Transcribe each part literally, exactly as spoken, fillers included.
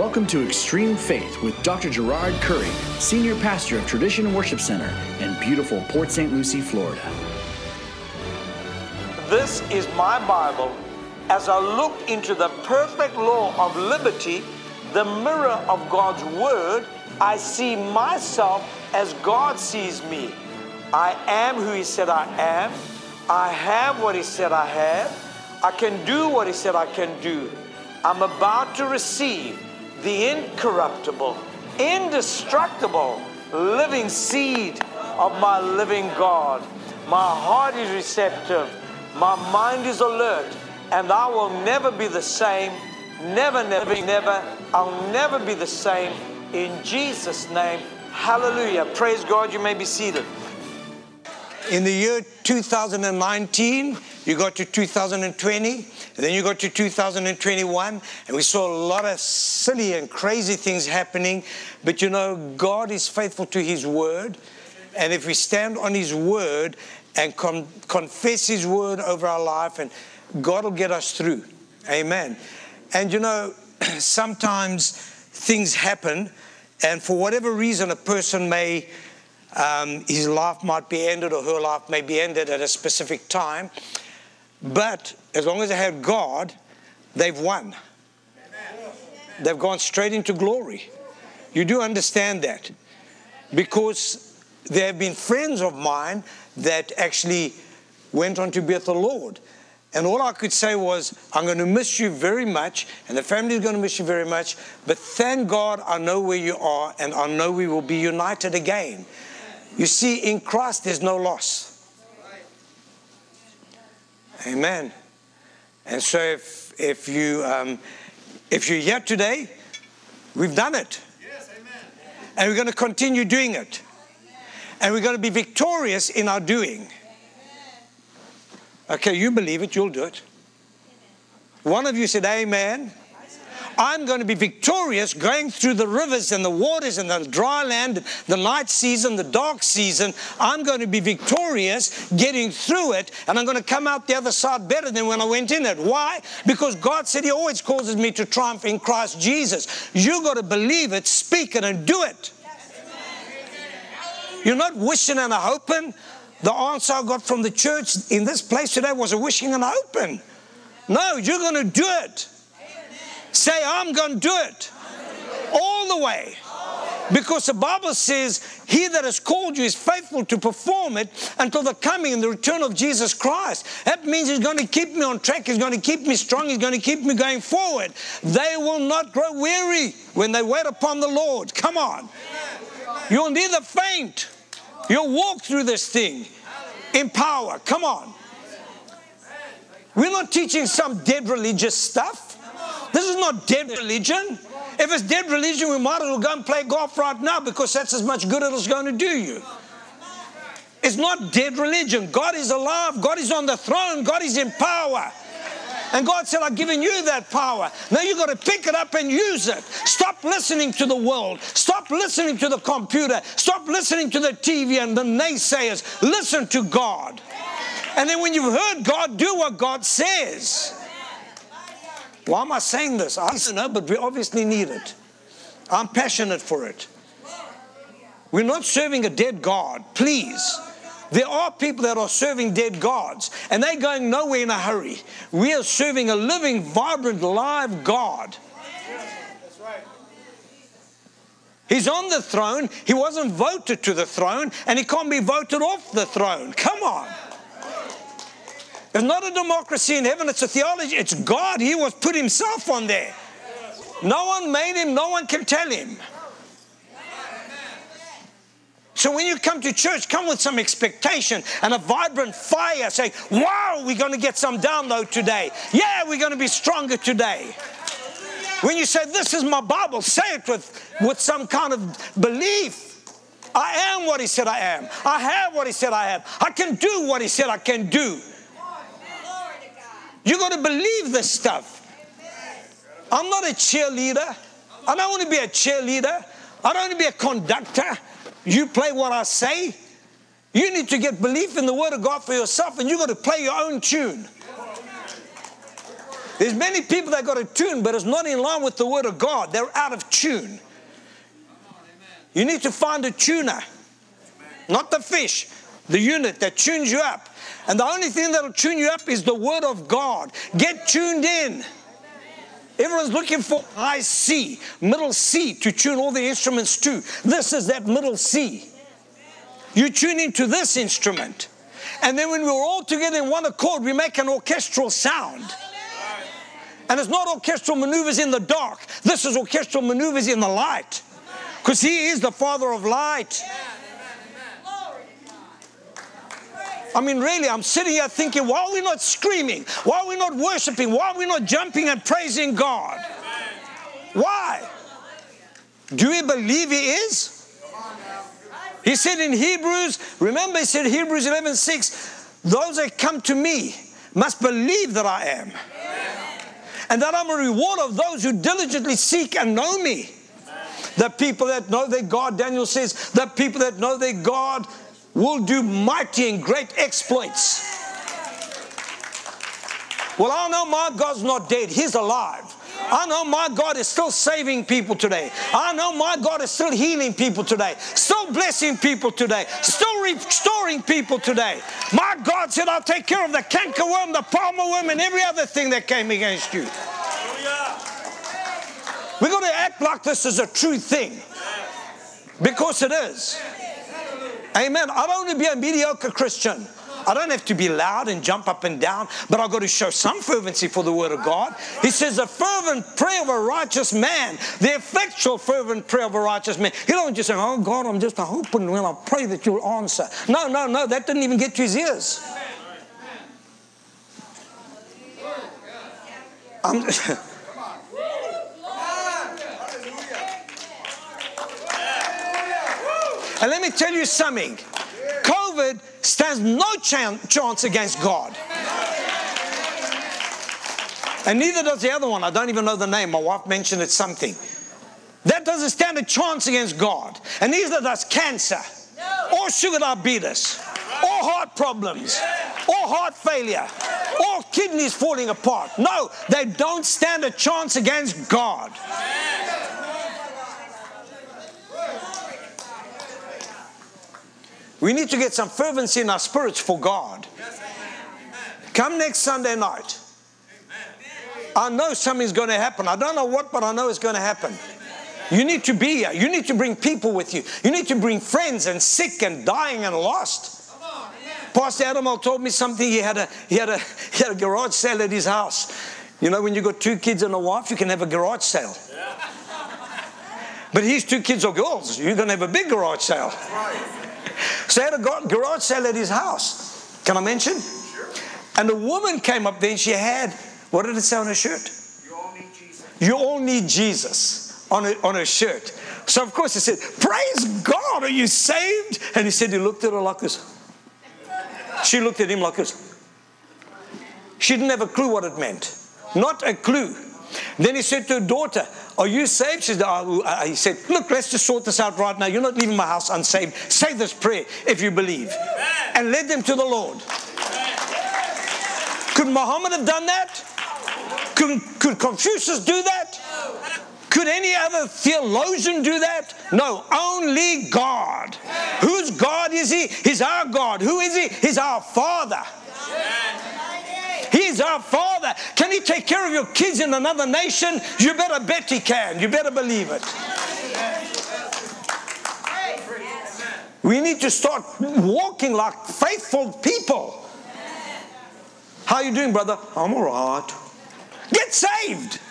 Welcome to Extreme Faith with Doctor Gerard Curry, Senior Pastor of Tradition Worship Center in beautiful Port Saint Lucie, Florida. This is my Bible. As I look into the perfect law of liberty, the mirror of God's Word, I see myself as God sees me. I am who He said I am. I have what He said I have. I can do what He said I can do. I'm about to receive the incorruptible, indestructible, living seed of my living God. My heart is receptive. My mind is alert. And I will never be the same. Never, never, never. I'll never be the same. In Jesus' name, hallelujah. Praise God. You may be seated. In the year two thousand nineteen, you got to two thousand twenty, and then you got to two thousand twenty-one, and we saw a lot of silly and crazy things happening. But you know, God is faithful to His Word, and if we stand on His Word and con- confess His Word over our life, and God will get us through. Amen. And you know, sometimes things happen, and for whatever reason, a person may Um, his life might be ended, or her life may be ended at a specific time. But as long as they have God, they've won. They've gone straight into glory. You do understand that. Because there have been friends of mine that actually went on to be with the Lord. And all I could say was, I'm going to miss you very much, and the family is going to miss you very much. But thank God I know where you are, and I know we will be united again. You see, in Christ, there's no loss. Amen. And so if if you um, if you're here today, we've done it. Yes, amen. And we're going to continue doing it. And we're going to be victorious in our doing. Okay, you believe it, you'll do it. One of you said, amen. I'm going to be victorious going through the rivers and the waters and the dry land, the night season, the dark season. I'm going to be victorious getting through it, and I'm going to come out the other side better than when I went in it. Why? Because God said He always causes me to triumph in Christ Jesus. You've got to believe it, speak it, and do it. You're not wishing and a hoping. The answer I got from the church in this place today was a wishing and a hoping. No, you're going to do it. Say, I'm going to do it all the way. Because the Bible says, He that has called you is faithful to perform it until the coming and the return of Jesus Christ. That means He's going to keep me on track. He's going to keep me strong. He's going to keep me going forward. They will not grow weary when they wait upon the Lord. Come on. You'll neither faint. You'll walk through this thing in power. Come on. We're not teaching some dead religious stuff. This is not dead religion. If it's dead religion, we might as well go and play golf right now, because that's as much good as it's going to do you. It's not dead religion. God is alive. God is on the throne. God is in power. And God said, I've given you that power. Now you've got to pick it up and use it. Stop listening to the world. Stop listening to the computer. Stop listening to the T V and the naysayers. Listen to God. And then when you've heard God, do what God says. Why am I saying this? I don't know, but we obviously need it. I'm passionate for it. We're not serving a dead God, please. There are people that are serving dead gods, and they're going nowhere in a hurry. We are serving a living, vibrant, live God. That's right. He's on the throne. He wasn't voted to the throne, and He can't be voted off the throne. Come on. It's not a democracy in heaven, it's a theology. It's God. He was put Himself on there. No one made Him, no one can tell Him. So when you come to church, come with some expectation and a vibrant fire. Say, wow, we're going to get some download today. Yeah, we're going to be stronger today. When you say, this is my Bible, say it with, with some kind of belief. I am what He said I am. I have what He said I have. I can do what He said I can do. You got to believe this stuff. I'm not a cheerleader. I don't want to be a cheerleader. I don't want to be a conductor. You play what I say. You need to get belief in the Word of God for yourself, and you got to play your own tune. There's many people that got a tune, but it's not in line with the Word of God. They're out of tune. You need to find a tuner. Not the fish. The unit that tunes you up. And the only thing that will tune you up is the Word of God. Get tuned in. Everyone's looking for high C, middle C, to tune all the instruments to. This is that middle C. You tune into this instrument. And then when we're all together in one accord, we make an orchestral sound. And it's not orchestral maneuvers in the dark. This is orchestral maneuvers in the light. Because He is the Father of light. I mean, really, I'm sitting here thinking, why are we not screaming? Why are we not worshiping? Why are we not jumping and praising God? Why? Do we believe He is? He said in Hebrews, remember He said Hebrews eleven six, those that come to me must believe that I am. And that I'm a reward of those who diligently seek and know me. The people that know their God, Daniel says, the people that know their God will do mighty and great exploits. Well, I know my God's not dead. He's alive. I know my God is still saving people today. I know my God is still healing people today. Still blessing people today. Still restoring people today. My God said, I'll take care of the cankerworm, the palmer worm, and every other thing that came against you. We've got to act like this is a true thing. Because it is. Amen. I don't want to be a mediocre Christian. I don't have to be loud and jump up and down, but I've got to show some fervency for the Word of God. He says the fervent prayer of a righteous man, the effectual fervent prayer of a righteous man. He don't just say, oh God, I'm just hoping when I pray that you'll answer. No, no, no, that didn't even get to his ears. I'm And let me tell you something. COVID stands no chan- chance against God. And neither does the other one. I don't even know the name. My wife mentioned it something. That doesn't stand a chance against God. And neither does cancer, or sugar diabetes, or heart problems, or heart failure, or kidneys falling apart. No, they don't stand a chance against God. We need to get some fervency in our spirits for God. Come next Sunday night. I know something's going to happen. I don't know what, but I know it's going to happen. You need to be here. You need to bring people with you. You need to bring friends and sick and dying and lost. Pastor Adamo told me something. He had a he had a he had a garage sale at his house. You know, when you got two kids and a wife, you can have a garage sale. But his two kids are girls. You're going to have a big garage sale. So he had a garage sale at his house. Can I mention? Sure. And a woman came up there and she had, what did it say on her shirt? You all need Jesus. You all need Jesus on her, on her shirt. So of course he said, praise God, are you saved? And he said he looked at her like this. She looked at him like this. She didn't have a clue what it meant. Not a clue. Then he said to her daughter, are you saved? She said, oh, uh, he said, look, let's just sort this out right now. You're not leaving my house unsaved. Say this prayer if you believe. Amen. And lead them to the Lord. Amen. Could Muhammad have done that? Could, could Confucius do that? Could any other theologian do that? No, only God. Whose God is He? He's our God. Who is He? He's our Father. He's our Father. Can He take care of your kids in another nation? You better bet He can. You better believe it. We need to start walking like faithful people. How are you doing, brother? I'm all right. Get saved.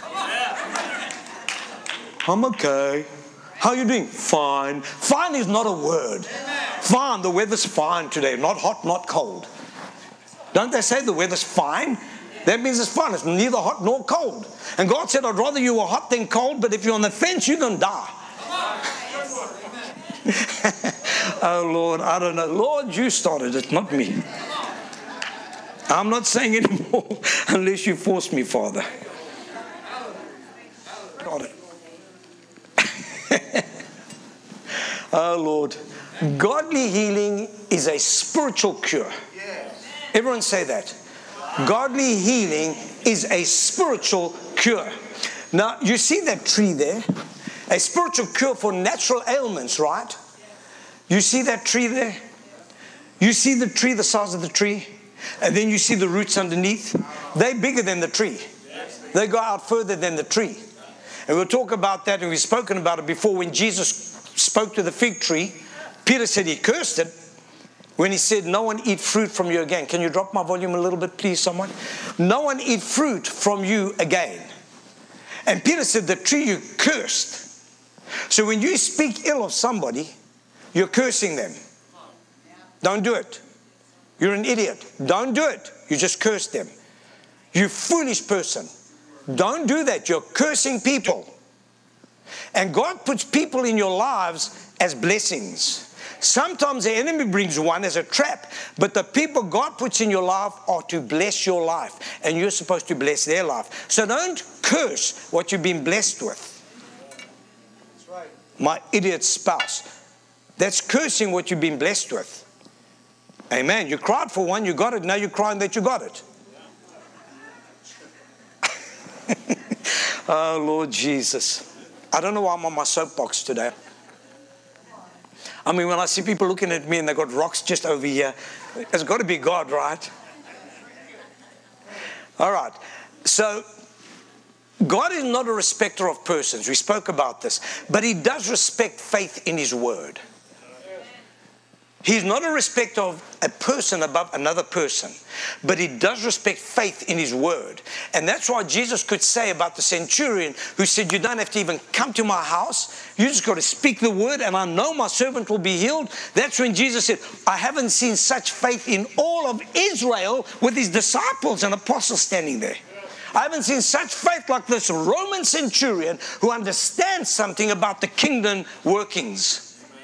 I'm okay. How are you doing? Fine. Fine is not a word. Fine, the weather's fine today. Not hot, not cold. Don't they say the weather's fine? That means it's fine. It's neither hot nor cold. And God said, I'd rather you were hot than cold, but if you're on the fence, you're going to die. Oh, Lord, I don't know. Lord, you started it, not me. I'm not saying anymore unless you force me, Father. Got it. Oh, Lord. Godly healing is a spiritual cure. Everyone say that. Godly healing is a spiritual cure. Now, you see that tree there? A spiritual cure for natural ailments, right? You see that tree there? You see the tree, the size of the tree? And then you see the roots underneath? They're bigger than the tree. They go out further than the tree. And we'll talk about that, and we've spoken about it before. When Jesus spoke to the fig tree, Peter said he cursed it when he said, no one eat fruit from you again. Can you drop my volume a little bit, please, someone? No one eat fruit from you again. And Peter said, the tree you cursed. So when you speak ill of somebody, you're cursing them. Don't do it. You're an idiot. Don't do it. You just curse them. You foolish person. Don't do that. You're cursing people. And God puts people in your lives as blessings. Sometimes the enemy brings one as a trap, but the people God puts in your life are to bless your life, and you're supposed to bless their life. So don't curse what you've been blessed with. That's right. My idiot spouse. That's cursing what you've been blessed with. Amen. You cried for one, you got it. Now you're crying that you got it. Oh, Lord Jesus. I don't know why I'm on my soapbox today. I mean, when I see people looking at me and they've got rocks just over here, it's got to be God, right? All right. So, God is not a respecter of persons. We spoke about this. But He does respect faith in His Word. He's not a respecter of a person above another person, but He does respect faith in His Word. And that's why Jesus could say about the centurion who said, you don't have to even come to my house. You just got to speak the word and I know my servant will be healed. That's when Jesus said, I haven't seen such faith in all of Israel, with His disciples and apostles standing there. I haven't seen such faith like this Roman centurion who understands something about the kingdom workings.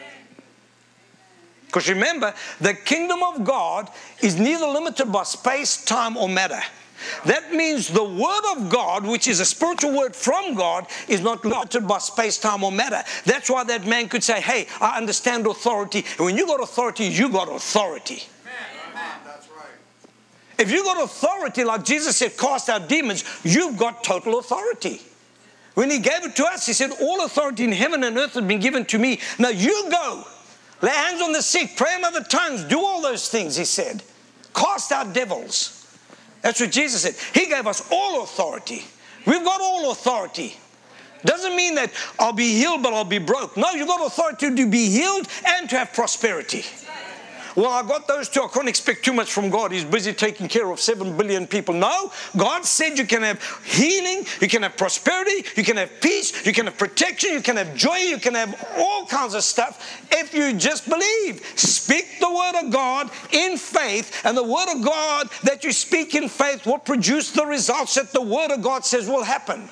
Because remember, the kingdom of God is neither limited by space, time, or matter. That means the word of God, which is a spiritual word from God, is not limited by space, time, or matter. That's why that man could say, hey, I understand authority. And when you got authority, you got authority. Amen. That's right. If you got authority, like Jesus said, cast out demons, you've got total authority. When He gave it to us, He said, all authority in heaven and earth has been given to me. Now you go. Lay hands on the sick, pray in other tongues, do all those things, He said. Cast out devils. That's what Jesus said. He gave us all authority. We've got all authority. Doesn't mean that I'll be healed, but I'll be broke. No, you've got authority to be healed and to have prosperity. Well, I got those two. I can't expect too much from God. He's busy taking care of seven billion people. No, God said you can have healing, you can have prosperity, you can have peace, you can have protection, you can have joy, you can have all kinds of stuff if you just believe. Speak the word of God in faith, and the word of God that you speak in faith will produce the results that the word of God says will happen.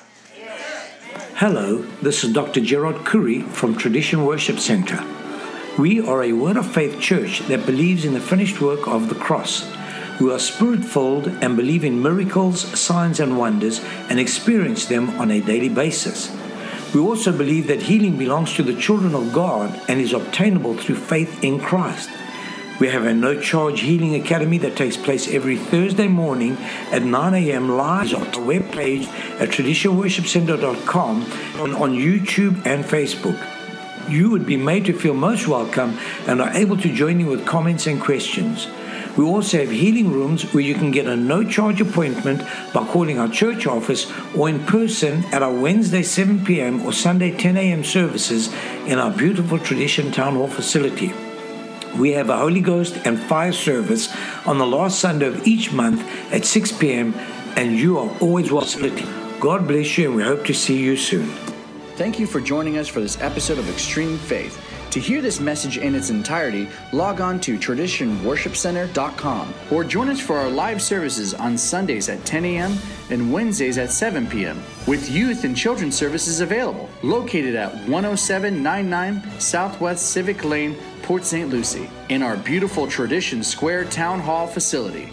Hello, this is Doctor Gerard Curry from Tradition Worship Center. We are a Word of Faith church that believes in the finished work of the cross. We are Spirit-filled and believe in miracles, signs and wonders and experience them on a daily basis. We also believe that healing belongs to the children of God and is obtainable through faith in Christ. We have a no-charge healing academy that takes place every Thursday morning at nine a.m. live on our webpage at tradition worship center dot com and on YouTube and Facebook. You would be made to feel most welcome and are able to join in with comments and questions. We also have healing rooms where you can get a no-charge appointment by calling our church office or in person at our Wednesday seven p.m. or Sunday ten a.m. services in our beautiful Tradition Town Hall facility. We have a Holy Ghost and fire service on the last Sunday of each month at six p.m. and you are always welcome. God bless you and we hope to see you soon. Thank you for joining us for this episode of Extreme Faith. To hear this message in its entirety, log on to tradition worship center dot com or join us for our live services on Sundays at ten a.m. and Wednesdays at seven p.m. with youth and children's services available, located at one oh seven ninety-nine Southwest Civic Lane, Port Saint Lucie, in our beautiful Tradition Square Town Hall facility.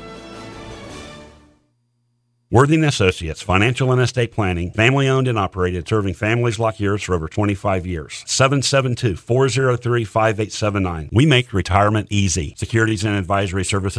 Worthing Associates, Financial and Estate Planning, family owned and operated, serving families like yours for over twenty-five years. seven seven two, four oh three, five eight seven nine. We make retirement easy. Securities and advisory services